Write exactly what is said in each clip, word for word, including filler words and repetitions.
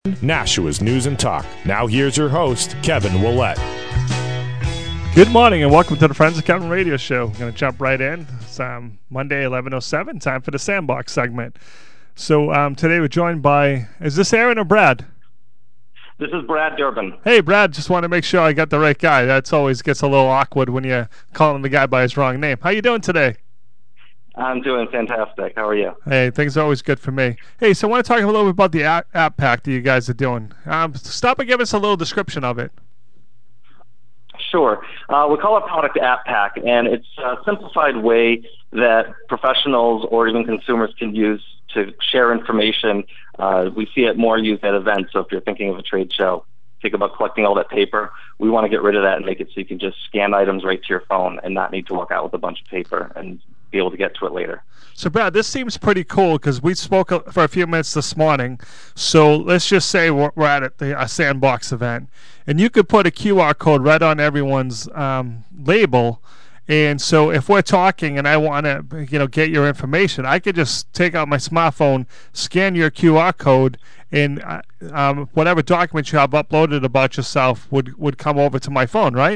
Nashua's News and Talk. Now here's your host, Kevin Willett. Good morning and welcome to the Friends of Kevin radio show. We're going to jump right in. It's um, Monday, eleven oh seven, time for the Sandbox segment. So um, today we're joined by, is this Aaron or Brad? This is Brad Durbin. Hey, Brad, just want to make sure I got the right guy. That's always gets a little awkward when you're calling the guy by his wrong name. How you doing today? I'm doing fantastic. How are you? Hey, things are always good for me. Hey, so I want to talk a little bit about the app, app pack that you guys are doing. Um, stop and give us a little description of it. Sure. Uh, we call it Product App Pack, and it's a simplified way that professionals or even consumers can use to share information. Uh, we see it more used at events, so if you're thinking of a trade show, think about collecting all that paper. We want to get rid of that and make it so you can just scan items right to your phone and not need to walk out with a bunch of paper and be able to get to it later. So, Brad, this seems pretty cool because we spoke for a few minutes this morning. So let's just say we're, we're at the, a Sandbox event, and you could put a Q R code right on everyone's um, label. And so if we're talking and I want to, you know, get your information, I could just take out my smartphone, scan your Q R code, and uh, um, whatever document you have uploaded about yourself would, would come over to my phone, right?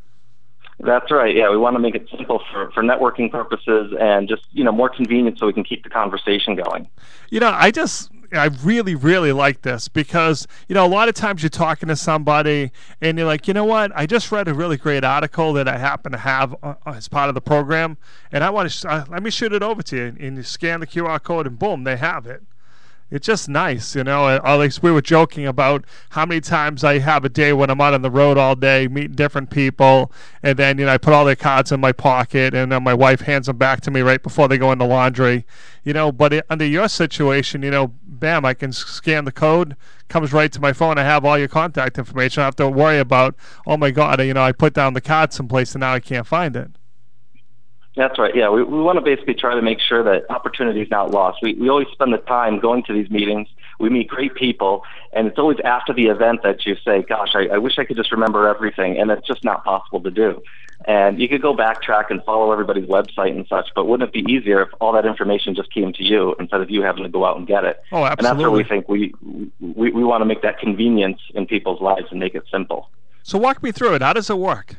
That's right. Yeah, we want to make it simple for, for networking purposes and just, you know, more convenient so we can keep the conversation going. You know, I just, I really, really like this because, you know, a lot of times you're talking to somebody and you're like, you know what, I just read a really great article that I happen to have uh, as part of the program, and I want to, uh, let me shoot it over to you, and you scan the Q R code and boom, they have it. It's just nice, you know. At least we were joking about how many times I have a day when I'm out on the road all day, meeting different people, and then, you know, I put all their cards in my pocket, and then my wife hands them back to me right before they go in the laundry, you know. But it, under your situation, you know, bam, I can scan the code, comes right to my phone. I have all your contact information. I don't have to worry about, oh my God, you know, I put down the card someplace and now I can't find it. That's right. Yeah, we, we want to basically try to make sure that opportunity is not lost. We we always spend the time going to these meetings. We meet great people, and it's always after the event that you say, gosh, I, I wish I could just remember everything, and it's just not possible to do. And you could go backtrack and follow everybody's website and such, but wouldn't it be easier if all that information just came to you instead of you having to go out and get it? Oh, absolutely. And that's where we think we, we, we want to make that convenience in people's lives and make it simple. So walk me through it. How does it work?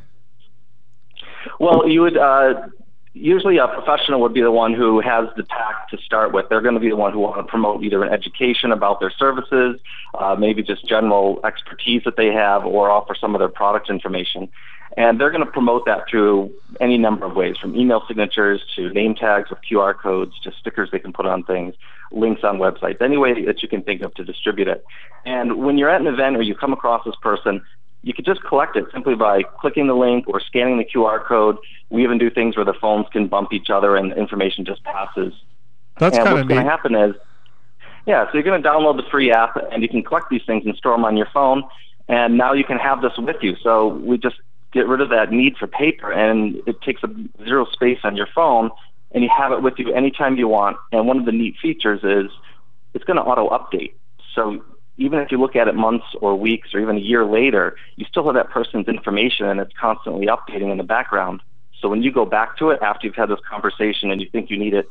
Well, you would... Uh, Usually a professional would be the one who has the pack to start with. They're going to be the one who want to promote either an education about their services, uh, maybe just general expertise that they have, or offer some of their product information. And they're going to promote that through any number of ways, from email signatures to name tags with Q R codes to stickers they can put on things, links on websites, any way that you can think of to distribute it. And when you're at an event or you come across this person, you could just collect it simply by clicking the link or scanning the Q R code. We even do things where the phones can bump each other and information just passes. That's kind of neat. And what's going to happen is, yeah, so you're going to download the free app, and you can collect these things and store them on your phone, and now you can have this with you. So we just get rid of that need for paper, and it takes up zero space on your phone, and you have it with you anytime you want. And one of the neat features is it's going to auto-update. So even if you look at it months or weeks or even a year later, you still have that person's information, and it's constantly updating in the background. So when you go back to it after you've had this conversation and you think you need it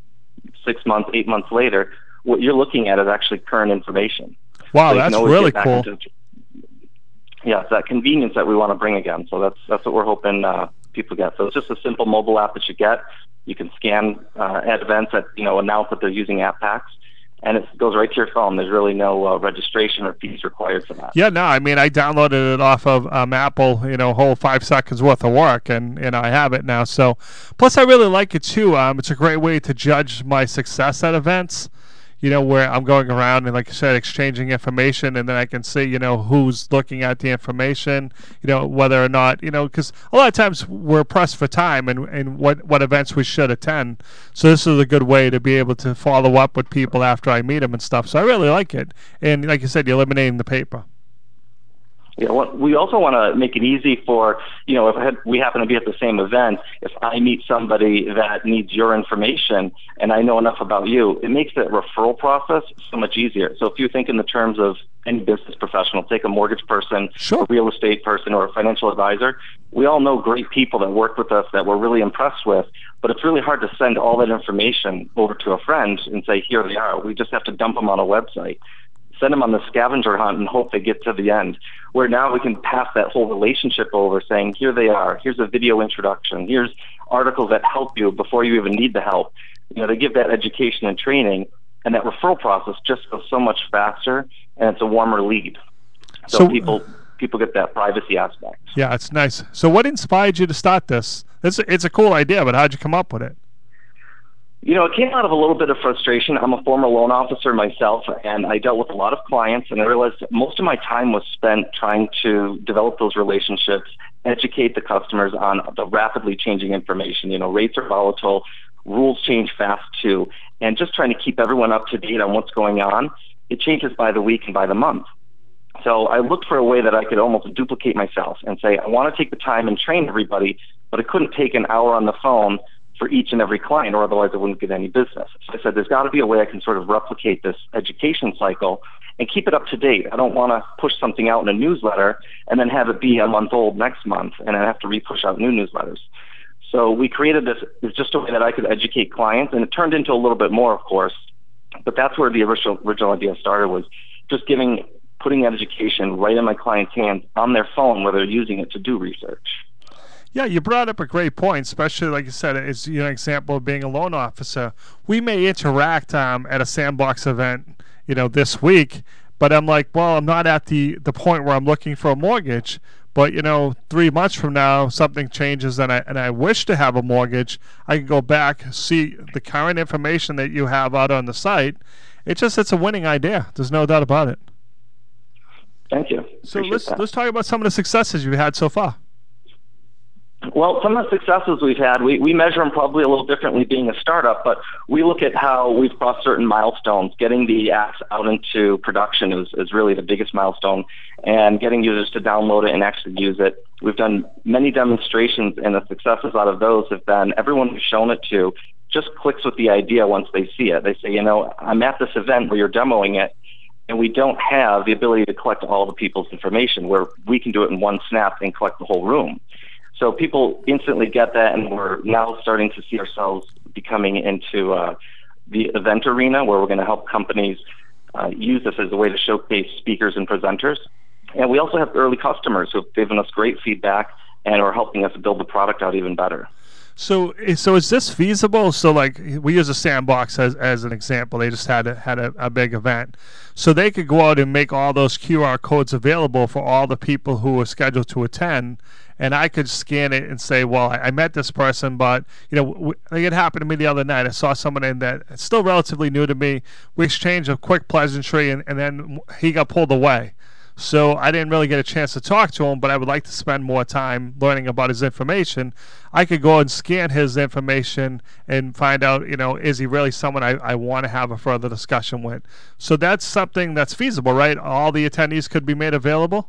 six months, eight months later, what you're looking at is actually current information. Wow, so that's really cool. Into, yeah, it's that convenience that we want to bring again. So that's that's what we're hoping uh, people get. So it's just a simple mobile app that you get. You can scan uh, at events that, you know, announce that they're using app packs, and it goes right to your phone. There's really no uh, registration or fees required for that. Yeah, no, I mean, I downloaded it off of um, Apple, you know, whole five seconds worth of work, and, and I have it now. So, plus I really like it too. Um, it's a great way to judge my success at events, you know, where I'm going around and, like I said, exchanging information, and then I can see, you know, who's looking at the information, you know, whether or not, you know, because a lot of times we're pressed for time and, and what, what events we should attend. So this is a good way to be able to follow up with people after I meet them and stuff. So I really like it. And like you said, you're eliminating the paper. Yeah, well, we also want to make it easy for, you know, if I had, we happen to be at the same event, if I meet somebody that needs your information and I know enough about you, it makes the referral process so much easier. So if you think in the terms of any business professional, take a mortgage person, sure. a real estate person, or a financial advisor, we all know great people that work with us that we're really impressed with, but it's really hard to send all that information over to a friend and say, here they are. We just have to dump them on a website. send them on the scavenger hunt and hope they get to the end. Where now we can pass that whole relationship over, saying, here they are, here's a video introduction, here's articles that help you before you even need the help. You know, they give that education and training, and that referral process just goes so much faster, and it's a warmer lead. So, so people people get that privacy aspect. Yeah, it's nice. So what inspired you to start this? It's, it's a cool idea, but how'd you come up with it? You know, it came out of a little bit of frustration. I'm a former loan officer myself, and I dealt with a lot of clients, and I realized that most of my time was spent trying to develop those relationships, educate the customers on the rapidly changing information. You know, rates are volatile, rules change fast too, and just trying to keep everyone up to date on what's going on. It changes by the week and by the month. So I looked for a way that I could almost duplicate myself and say, I want to take the time and train everybody, but I couldn't take an hour on the phone for each and every client, or otherwise I wouldn't get any business. So I said, there's got to be a way I can sort of replicate this education cycle and keep it up to date. I don't want to push something out in a newsletter and then have it be a month old next month and I have to re-push out new newsletters. So we created this as just a way that I could educate clients, and it turned into a little bit more, of course. But that's where the original, original idea started, was just giving, putting education right in my clients' hands on their phone where they're using it to do research. Yeah, you brought up a great point, especially like you said, it's you know, an example of being a loan officer. We may interact um, at a Sandbox event, you know, this week, but I'm like, well, I'm not at the, the point where I'm looking for a mortgage. But, you know, three months from now, something changes and I and I wish to have a mortgage. I can go back, see the current information that you have out on the site. It just, it's a winning idea. There's no doubt about it. Thank you. So Appreciate let's that. let's talk about some of the successes you've had so far. Well, some of the successes we've had, we, we measure them probably a little differently being a startup, but we look at how we've crossed certain milestones. Getting the apps out into production is, is really the biggest milestone, and getting users to download it and actually use it. We've done many demonstrations, and the successes out of those have been everyone we've shown it to just clicks with the idea once they see it. They say, you know, I'm at this event where you're demoing it, and we don't have the ability to collect all the people's information, where we can do it in one snap and collect the whole room. So people instantly get that, and we're now starting to see ourselves becoming into uh, the event arena, where we're going to help companies uh, use this as a way to showcase speakers and presenters. And we also have early customers who have given us great feedback and are helping us build the product out even better. So, so is this feasible? So, like, we use a Sandbox as as an example. They just had a, had a, a big event, so they could go out and make all those Q R codes available for all the people who are scheduled to attend, and I could scan it and say, well, I, I met this person, but you know, w- like it happened to me the other night. I saw someone in that it's still relatively new to me. We exchanged a quick pleasantry, and, and then he got pulled away. So I didn't really get a chance to talk to him, but I would like to spend more time learning about his information. I could go and scan his information and find out, you know, is he really someone I, I want to have a further discussion with? So that's something that's feasible, right? All the attendees could be made available?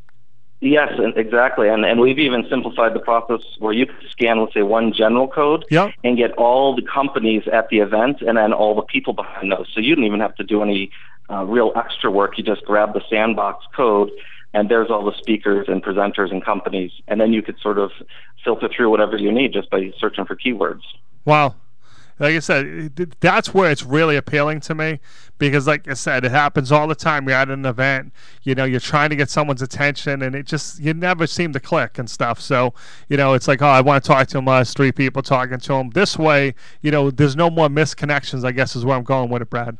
Yes, exactly. And and we've even simplified the process where you could scan, let's say, one general code yep. and get all the companies at the event and then all the people behind those. So you don't even have to do any Uh, real extra work. You just grab the Sandbox code, and there's all the speakers and presenters and companies, and then you could sort of filter through whatever you need just by searching for keywords. Wow. Like I said, that's where it's really appealing to me, because like I said, it happens all the time. You're at an event, you know, you're trying to get someone's attention, and it just, you never seem to click and stuff. So, you know, it's like, oh, I want to talk to him. Uh, three people talking to him. This way, you know, there's no more misconnections, I guess is where I'm going with it, Brad.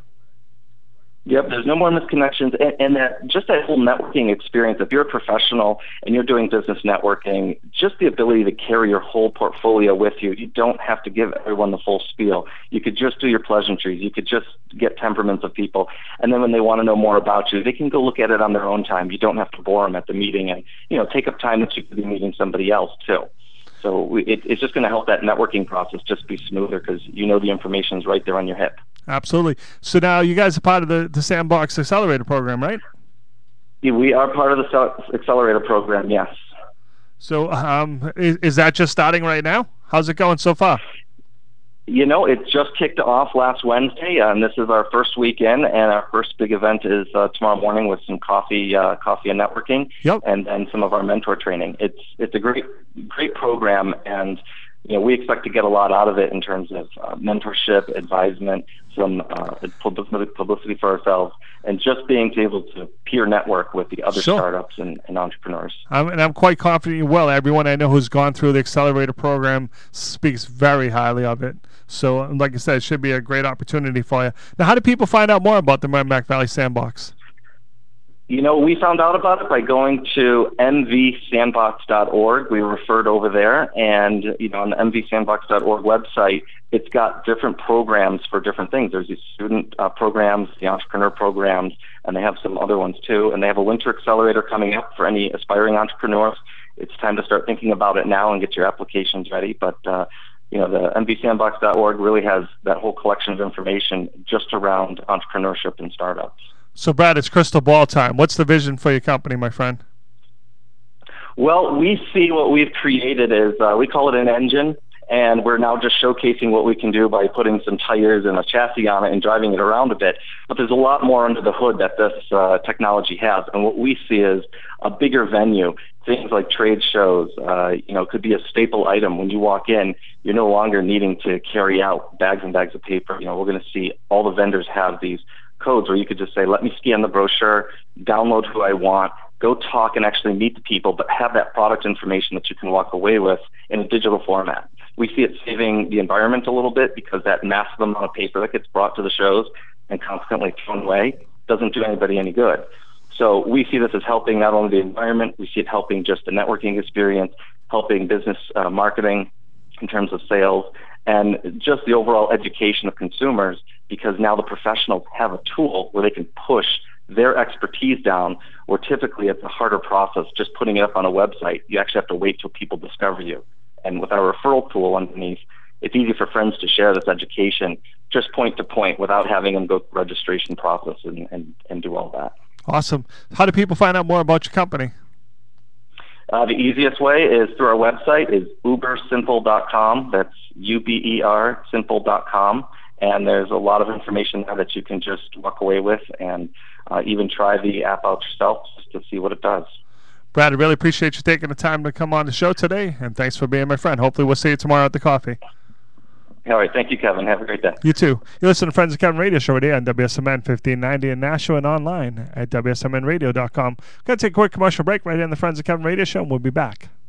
Yep, there's no more misconnections, and, and that just that whole networking experience. If you're a professional and you're doing business networking, just the ability to carry your whole portfolio with you. You don't have to give everyone the full spiel. You could just do your pleasantries. You could just get temperaments of people, and then when they want to know more about you, they can go look at it on their own time. You don't have to bore them at the meeting, and you know, take up time that you could be meeting somebody else too. So we, it, it's just going to help that networking process just be smoother, because you know the information is right there on your hip. Absolutely. So now you guys are part of the, the Sandbox Accelerator program, right? Yeah, we are part of the Accelerator program, yes. So um, is, is that just starting right now? How's it going so far? You know, it just kicked off last Wednesday, and this is our first weekend, and our first big event is uh, tomorrow morning with some coffee, uh, coffee and networking, yep. and and some of our mentor training. It's it's a great great program, and you know, we expect to get a lot out of it in terms of uh, mentorship, advisement, some uh, publicity, publicity for ourselves, and just being able to peer network with the other sure. startups and, and entrepreneurs. I'm, and I'm quite confident you will. Everyone I know who's gone through the accelerator program speaks very highly of it. So, like I said, it should be a great opportunity for you. Now, how do people find out more about the Merrimack Valley Sandbox? You know, we found out about it by going to m v sandbox dot org. We were referred over there, and, you know, on the m v sandbox dot org website, it's got different programs for different things. There's these student uh, programs, the entrepreneur programs, and they have some other ones too. And they have a winter accelerator coming up for any aspiring entrepreneurs. It's time to start thinking about it now and get your applications ready. But, uh, you know, the m v sandbox dot org really has that whole collection of information just around entrepreneurship and startups. So, Brad, it's crystal ball time. What's the vision for your company, my friend? Well, we see what we've created is, uh, we call it an engine, and we're now just showcasing what we can do by putting some tires and a chassis on it and driving it around a bit. But there's a lot more under the hood that this uh, technology has, and what we see is a bigger venue. Things like trade shows, uh, you know, could be a staple item. When you walk in, you're no longer needing to carry out bags and bags of paper. You know, we're going to see all the vendors have these codes where you could just say, let me scan the brochure, download who I want, go talk and actually meet the people, but have that product information that you can walk away with in a digital format. We see it saving the environment a little bit because that massive amount of paper that gets brought to the shows and consequently thrown away doesn't do anybody any good. So we see this as helping not only the environment, we see it helping just the networking experience, helping business uh, marketing in terms of sales, and just the overall education of consumers, because now the professionals have a tool where they can push their expertise down, where typically it's a harder process just putting it up on a website. You actually have to wait till people discover you. And with our referral tool underneath, it's easy for friends to share this education just point to point without having them go through the registration process and, and, and do all that. Awesome. How do people find out more about your company? Uh, the easiest way is through our website is uber simple dot com. That's U B E R simple dot com. And there's a lot of information there that you can just walk away with and uh, even try the app out yourself just to see what it does. Brad, I really appreciate you taking the time to come on the show today, and thanks for being my friend. Hopefully we'll see you tomorrow at the coffee. All right. Thank you, Kevin. Have a great day. You too. You listen to Friends of Kevin Radio Show today on W S M N fifteen ninety in Nashua and online at W S M N radio dot com. We're going to take a quick commercial break right here on the Friends of Kevin Radio Show, and we'll be back.